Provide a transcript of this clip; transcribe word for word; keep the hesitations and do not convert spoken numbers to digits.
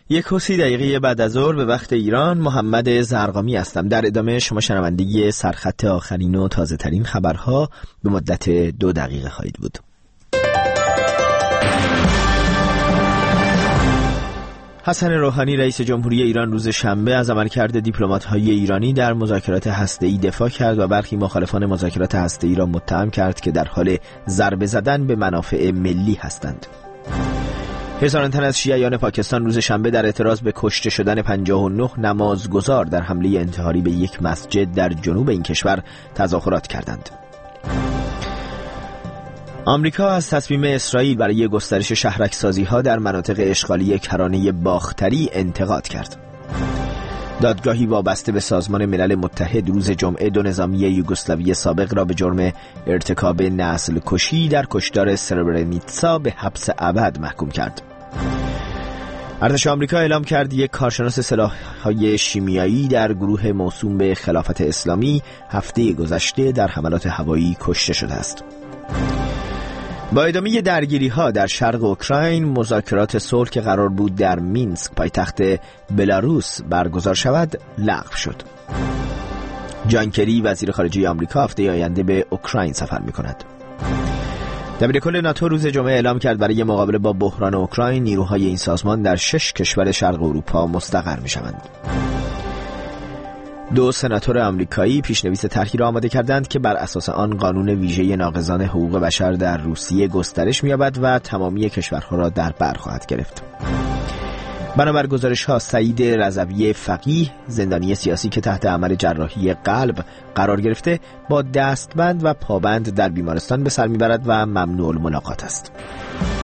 یک و سی دقیقه بعد از ظهر به وقت ایران، محمد زرقامی هستم. در ادامه شما شنوندگی سرخط آخرین و تازه ترین خبرها به مدت دو دقیقه خواهید بود. حسن روحانی رئیس جمهوری ایران روز شنبه از عملکرد دیپلمات‌های ایرانی در مذاکرات هسته‌ای دفاع کرد و برخی مخالفان مذاکرات هسته‌ای را متهم کرد که در حال ضربه زدن به منافع ملی هستند. هزاران تن از شیعیان پاکستان روز شنبه در اعتراض به کشته شدن پنجاه و نه نمازگزار در حمله انتحاری به یک مسجد در جنوب این کشور تظاهرات کردند. آمریکا از تصمیم اسرائیل برای گسترش شهرک‌سازی‌ها در مناطق اشغالی کرانه باختری انتقاد کرد. دادگاهی وابسته به سازمان ملل متحد روز جمعه دو نظامی یوگسلاوی سابق را به جرم ارتکاب نسل کشی در کشتار سربرنیتسا به حبس ابد محکوم کرد. ارتش آمریکا اعلام کرد یک کارشناس سلاح‌های شیمیایی در گروه موسوم به خلافت اسلامی هفته گذشته در حملات هوایی کشته شده است. با ادامه درگیری‌ها در شرق اوکراین، مذاکرات صلح که قرار بود در مینسک پایتخت بلاروس برگزار شود لغو شد. جان کری وزیر خارجه آمریکا هفته آینده به اوکراین سفر می‌کند. دبیرکل ناتو روز جمعه اعلام کرد برای مقابله با بحران اوکراین نیروهای این سازمان در شش کشور شرق اروپا مستقر می‌شوند. دو سناتور آمریکایی پیشنویس طرحی را آماده کردند که بر اساس آن قانون ویژه ناقضان حقوق بشر در روسیه گسترش می‌یابد و تمامی کشورها را در بر خواهد گرفت. بنابر گزارش‌ها سعید رضوی فقیه، زندانی سیاسی که تحت عمل جراحی قلب قرار گرفته، با دستبند و پابند در بیمارستان به سر می‌برد و ممنوع الملاقات است.